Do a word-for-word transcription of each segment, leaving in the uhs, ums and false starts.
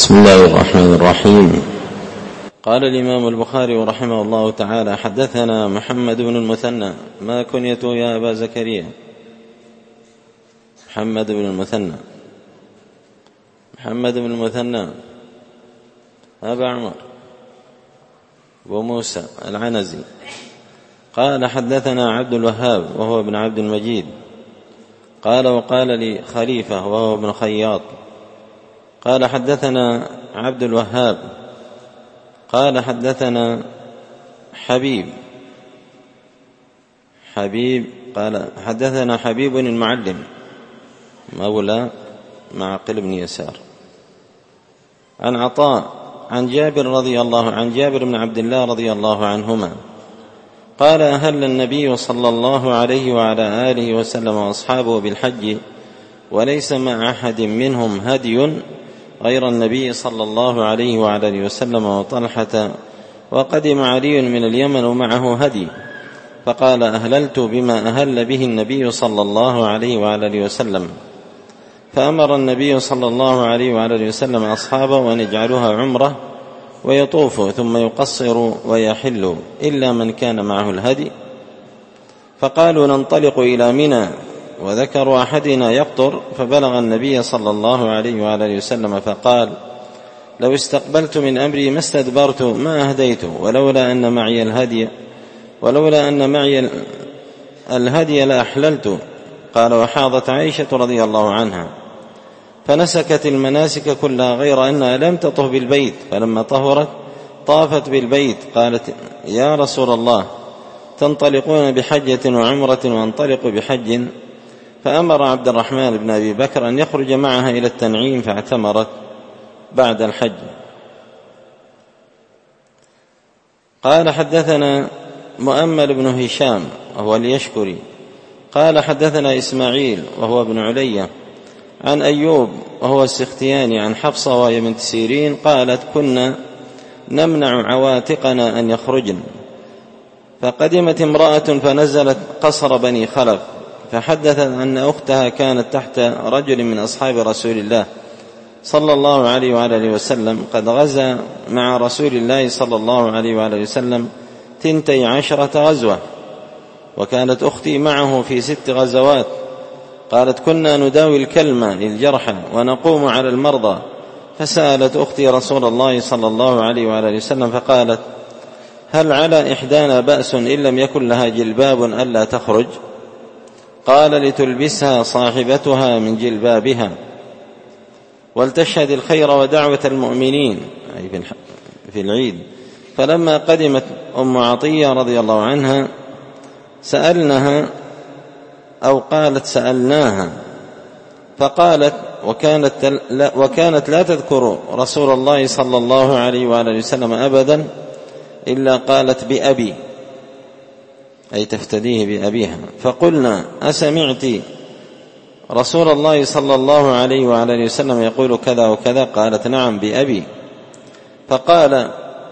بسم الله الرحمن الرحيم. قال الإمام البخاري رحمه الله تعالى: حدثنا محمد بن المثنى. ما كنيته يا أبا زكريا؟ محمد بن المثنى. محمد بن المثنى أبا عمر أبو موسى العنزي. قال: حدثنا عبد الوهاب وهو ابن عبد المجيد. قال: وقال لي خليفة وهو ابن خياط. قال: حدثنا عبد الوهاب. قال: حدثنا حبيب حبيب قال: حدثنا حبيب المعلم مولى معقل بن يسار عن عطاء عن جابر رضي الله عن جابر بن عبد الله رضي الله عنهما قال: أهل النبي صلى الله عليه وعلى آله وسلم وأصحابه بالحج وليس مع أحد منهم هدي غير النبي صلى الله عليه وعلى آله وسلم وطلحة، وقدم علي من اليمن ومعه هدي، فقال: أهللت بما أهل به النبي صلى الله عليه وعلى آله وسلم. فأمر النبي صلى الله عليه وعلى آله وسلم أصحابه أن يجعلوها عمرة ويطوفوا ثم يقصروا ويحلوا إلا من كان معه الهدي. فقالوا: ننطلق إلى منى. وذكروا أحدنا يقطر، فبلغ النبي صلى الله عليه وعلى آله وسلم فقال: لو استقبلت من أمري ما استدبرت ما أهديت ولولا أن معي الهدي ولولا أن معي الهدي لأحللت. قال: وحاضت عائشة رضي الله عنها فنسكت المناسك كلها غير أنها لم تطف بالبيت، فلما طهرت طافت بالبيت. قالت: يا رسول الله، تنطلقون بحجة وعمرة وانطلق بحج؟ فأمر عبد الرحمن بن أبي بكر أن يخرج معها إلى التنعيم، فاعتمرت بعد الحج. قال: حدثنا مؤمل بن هشام وهو اليشكري قال: حدثنا إسماعيل وهو ابن علية عن أيوب وهو السختياني عن حفصة وهي بنت سيرين قالت: كنا نمنع عواتقنا أن يخرجن، فقدمت امرأة فنزلت قصر بني خلف، فحدثت أن أختها كانت تحت رجل من أصحاب رسول الله صلى الله عليه وعلى آله وسلم قد غزا مع رسول الله صلى الله عليه وعلى آله وسلم تنتي عشرة غزوة، وكانت أختي معه في ست غزوات. قالت: كنا نداوي الكلمة للجرحى ونقوم على المرضى، فسألت أختي رسول الله صلى الله عليه وعلى آله وسلم فقالت: هل على إحدانا بأس إن لم يكن لها جلباب ألا تخرج؟ قال: لتلبسها صاحبتها من جلبابها ولتشهد الخير ودعوة المؤمنين، أي في العيد. فلما قدمت أم عطية رضي الله عنها سألناها أو قالت سألناها، فقالت: وكانت لا, وكانت لا تذكر رسول الله صلى الله عليه وآله وسلم أبدا إلا قالت بأبي، أي تفتديه بأبيها. فقلنا: أسمعت رسول الله صلى الله عليه وعلى آله وسلم يقول كذا وكذا؟ قالت: نعم بأبي. فقال: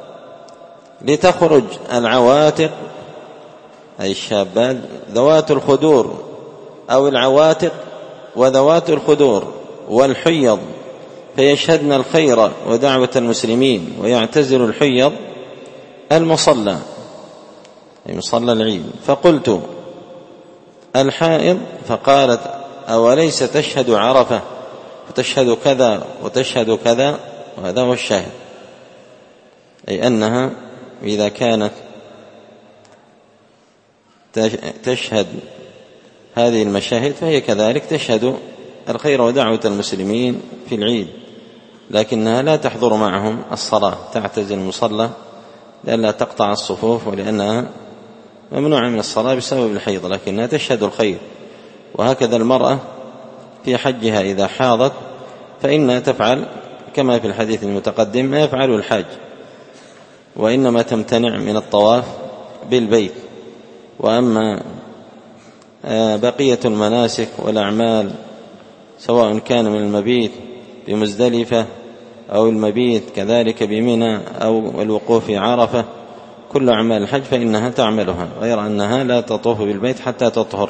لتخرج العواتق، أي الشابات، ذوات الخدور، أو العواتق وذوات الخدور والحيض، فيشهدن الخير ودعوة المسلمين، ويعتزل الحيض المصلى، أي مصلى العيد. فقلت: الحائض؟ فقالت: أوليس تشهد عرفة وتشهد كذا وتشهد كذا؟ وهذا هو الشاهد، أي أنها إذا كانت تشهد هذه المشاهد فهي كذلك تشهد الخير ودعوة المسلمين في العيد، لكنها لا تحضر معهم الصلاة، تعتزل المصلى لئلا تقطع الصفوف، ولأنها ممنوعة من الصلاة بسبب الحيض، لكنها تشهد الخير. وهكذا المرأة في حجها إذا حاضت فإنها تفعل كما في الحديث المتقدم ما يفعل الحاج، وإنما تمتنع من الطواف بالبيت. وأما بقية المناسك والأعمال سواء كان من المبيت بمزدلفة أو المبيت كذلك بمنى أو الوقوف في عرفة، كل أعمال الحج فإنها تعملها، غير أنها لا تطوف بالبيت حتى تطهر.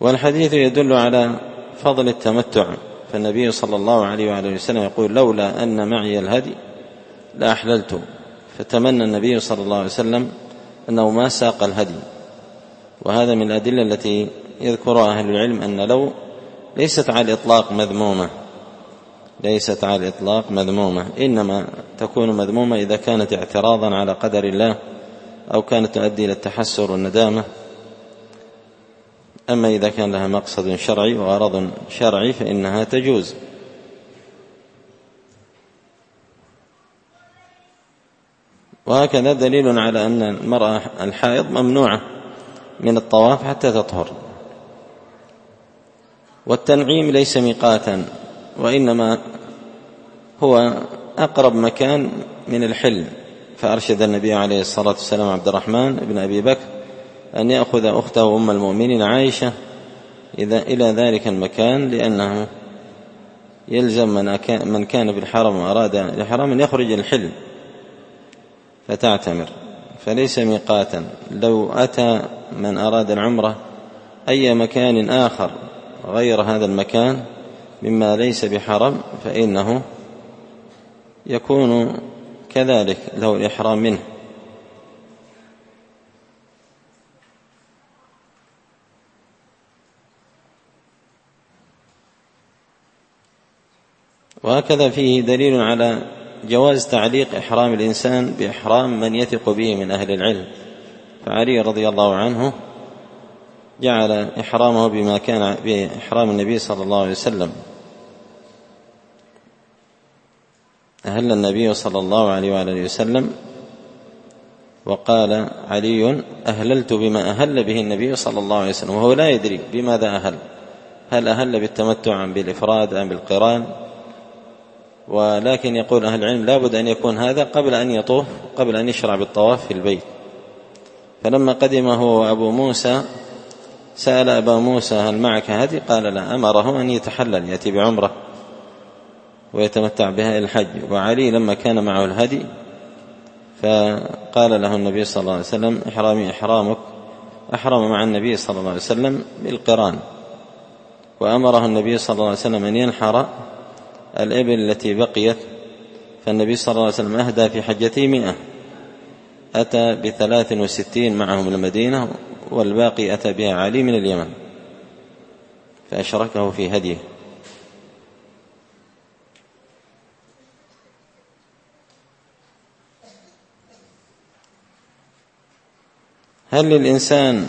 والحديث يدل على فضل التمتع، فالنبي صلى الله عليه وآله وسلم يقول: لولا أن معي الهدي لأحللت. فتمنى النبي صلى الله عليه وسلم أنه ما ساق الهدي. وهذا من الأدلة التي يذكرها أهل العلم أن لو ليست على الإطلاق مذمومة، ليست على الإطلاق مذمومة، إنما تكون مذمومة إذا كانت اعتراضا على قدر الله أو كانت تؤدي إلى التحسر والندامة. أما إذا كان لها مقصد شرعي وغرض شرعي فإنها تجوز. وهكذا دليل على أن المرأة الحائض ممنوعة من الطواف حتى تطهر. والتنعيم ليس ميقاتا، وإنما هو أقرب مكان من الحل. فأرشد النبي عليه الصلاة والسلام عبد الرحمن بن أبي بكر أن يأخذ أخته أم المؤمنين عائشة إذا إلى ذلك المكان، لأنه يلزم من كان بالحرم وأراد الإحرام أن يخرج الحل فتعتمر، فليس ميقاتا. لو أتى من أراد العمرة أي مكان آخر غير هذا المكان مما ليس بحرم فإنه يكون كذلك له الإحرام منه. وهكذا فيه دليل على جواز تعليق إحرام الإنسان بإحرام من يثق به من أهل العلم. فعلي رضي الله عنه جعل إحرامه بما كان بإحرام النبي صلى الله عليه وسلم. أهل النبي صلى الله عليه وآله وسلم وقال علي: أهللت بما أهل به النبي صلى الله عليه وسلم، وهو لا يدري بماذا أهل، هل أهل بالتمتع أم بالإفراد أم بالقران. ولكن يقول أهل العلم لا بد أن يكون هذا قبل أن يطوف، قبل أن يشرع بالطواف في البيت. فلما قدم هو أبو موسى سأل أبا موسى: هل معك هدي؟ قال لا. أمره أن يتحلل، يأتي بعمرة ويتمتع بها إلى الحج. وعلي لما كان معه الهدي فقال له النبي صلى الله عليه وسلم: إحرامي إحرامك. أحرم مع النبي صلى الله عليه وسلم بالقران. وأمره النبي صلى الله عليه وسلم أن ينحر الإبل التي بقيت. فالنبي صلى الله عليه وسلم أهدى في حجته مئة، أتى بثلاث وستين معهم من المدينة، والباقي أتى بها علي من اليمن فأشركه في هديه. هل للإنسان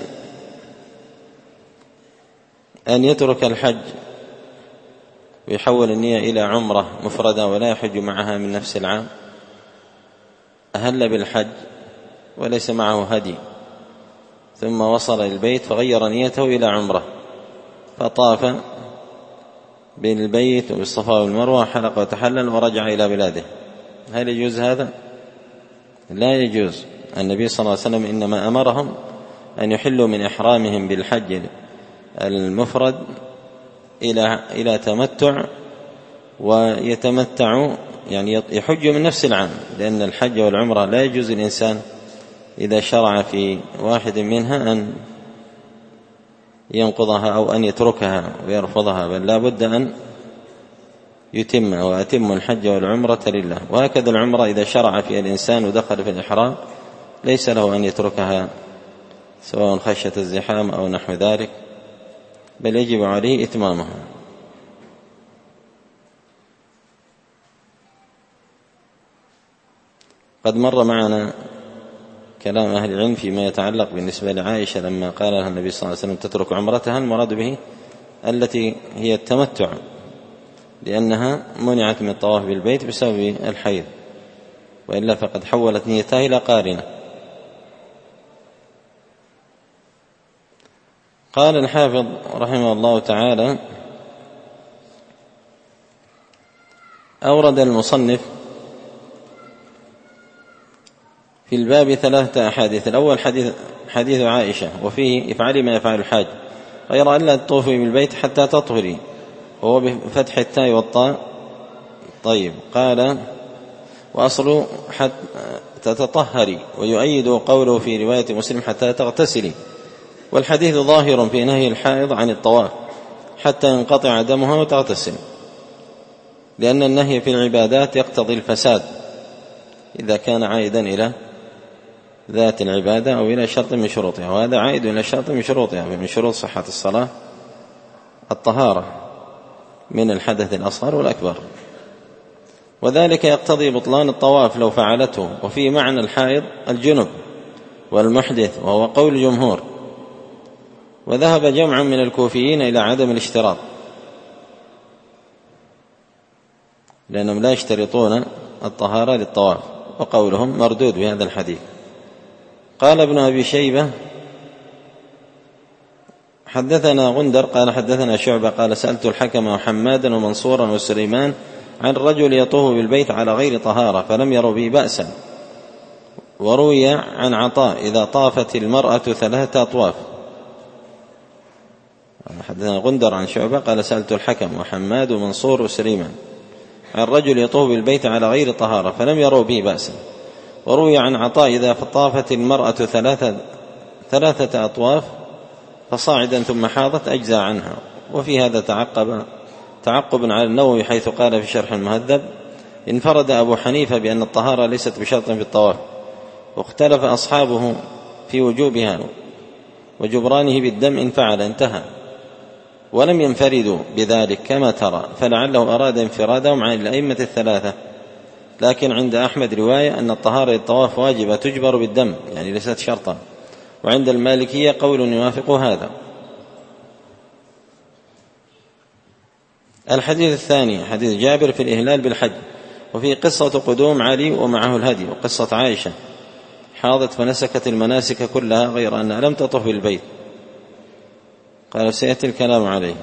أن يترك الحج ويحول النية إلى عمرة مفردة ولا يحج معها من نفس العام؟ أهل بالحج وليس معه هدي، ثم وصل البيت فغير نيته إلى عمرة، فطاف بالبيت وبالصفا والمروة، حلق وتحلل ورجع إلى بلاده. هل يجوز هذا؟ لا يجوز. النبي صلى الله عليه وسلم إنما أمرهم أن يحلوا من إحرامهم بالحج المفرد إلى إلى تمتع، ويتمتعوا يعني يحجوا من نفس العام، لأن الحج والعمرة لا يجوز الإنسان إذا شرع في واحد منها أن ينقضها أو أن يتركها ويرفضها، بل لا بد أن يتم وأتم الحج والعمرة لله. وهكذا العمرة إذا شرع فيها الإنسان ودخل في الإحرام ليس له أن يتركها سواء خشية الزحام أو نحو ذلك، بل يجب عليه إتمامها. قد مر معنا كلام أهل العلم فيما يتعلق بالنسبة لعائشة لما قال لها النبي صلى الله عليه وسلم تترك عمرتها، المراد به التي هي التمتع، لأنها منعت من الطواف بالبيت بسبب الحيض، وإلا فقد حولت نيتها إلى قارنة. قال الحافظ رحمه الله تعالى: أورد المصنف في الباب ثلاثة أحاديث. الأول حديث, حديث عائشة وفيه: افعلي ما يفعل الحاج غير أن لا تطوفي بالبيت حتى تطهري، وهو بفتح التاء والطاء. طيب. قال: وأصل حتى تطهري، ويؤيد قوله في رواية مسلم: حتى تغتسلي، والحديث ظاهر في نهي الحائض عن الطواف حتى ينقطع دمها وتغتسل، لأن النهي في العبادات يقتضي الفساد إذا كان عائدا إلى ذات العبادة أو إلى شرط من شروطها، وهذا عائد إلى شرط من شروطها. من شروط صحة الصلاة الطهارة من الحدث الأصغر والأكبر، وذلك يقتضي بطلان الطواف لو فعلته. وفي معنى الحائض الجنب والمحدث، وهو قول الجمهور. وذهب جمع من الكوفيين إلى عدم الاشتراط، لأنهم لا يشترطون الطهارة للطواف، وقولهم مردود بهذا الحديث. قال ابن أبي شيبة حدثنا غندر قال حدثنا شعبة قال سألت الحكم وحمادا ومنصورا وسليمان عن رجل يطوف بالبيت على غير طهارة فلم يروا به بأسا. وروي عن عطاء إذا طافت المرأة ثلاثة أطواف. حدثنا غندر عن شعبة قال سألت الحكم وحماد ومنصور وسليمان عن رجل يطوف بالبيت على غير طهارة فلم يروا به بأسا. وروي عن عطاء إذا طافت المرأة ثلاثة, ثلاثة أطواف فصاعدا ثم حاضت أجزى عنها. وفي هذا تعقب تعقب على النووي حيث قال في شرح المهذب انفرد أبو حنيفة بأن الطهارة ليست بشرط في الطواف، واختلف أصحابه في وجوبها وجبرانه بالدم إن فعل انتهى، ولم ينفردوا بذلك كما ترى، فلعله أراد انفرادهم عن الأئمة الثلاثة. لكن عند أحمد رواية أن الطهارة للطواف واجبة تجبر بالدم، يعني ليست شرطا. وعند المالكية قول يوافق هذا. الحديث الثاني حديث جابر في الإهلال بالحج، وفي قصة قدوم علي ومعه الهدي، وقصة عائشة حاضت فنسكت المناسك كلها غير أنها لم تطف بالبيت. قال سيأتي الكلام عليه.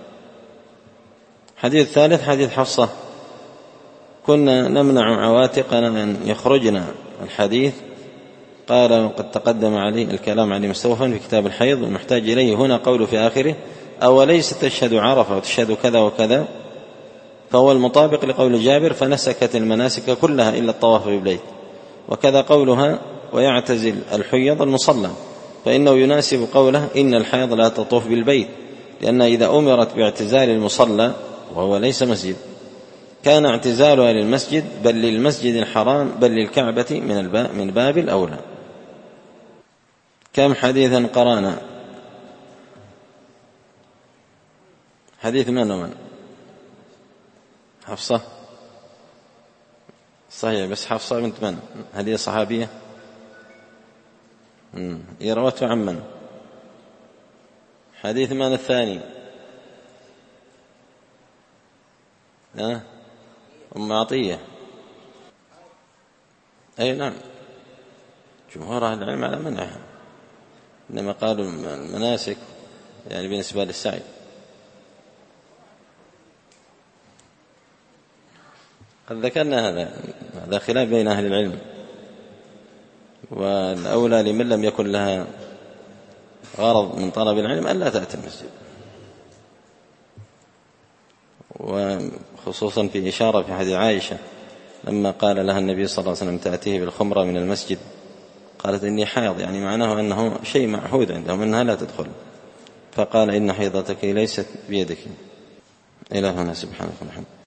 حديث الثالث حديث حفصة كنا نمنع عواتقنا أن يخرجنا. الحديث قال وقد تقدم عليه الكلام عليه مستوفا في كتاب الحيض، والمحتاج إليه هنا قول في آخره أوليس تشهد عرفة وتشهد كذا وكذا، فهو المطابق لقول جابر فنسكت المناسك كلها إلا الطواف بالبيت. وكذا قولها ويعتزل الحيض المصلى، فإنه يناسب قوله إن الحيض لا تطوف بالبيت، لأن إذا أمرت باعتزال المصلى وهو ليس مسجد كان اعتزالها للمسجد بل للمسجد الحرام بل للكعبة من الباب من باب الأولى. كم حديثا قرانا؟ حديث من ومن؟ حفصة صحيح، بس حفصة بنت من؟ هذه صحابية يروته عن من؟ حديث من الثاني؟ أه؟ أم عطية. أي نعم، جمهور أهل العلم على منعها، إنما قالوا المناسك يعني بالنسبة للسعي. قد ذكرنا هذا هذا خلاف بين أهل العلم، والأولى لمن لم يكن لها غرض من طلب العلم ألا تأتي المسجد، وخصوصا في إشارة في حديث عائشة لما قال لها النبي صلى الله عليه وسلم تأتيه بالخمرة من المسجد قالت إني حائض، يعني معناه أنه شيء معهود عندهم أنها لا تدخل، فقال إن حيضتك ليست بيدك. إلى هنا سبحانك وبحمدك.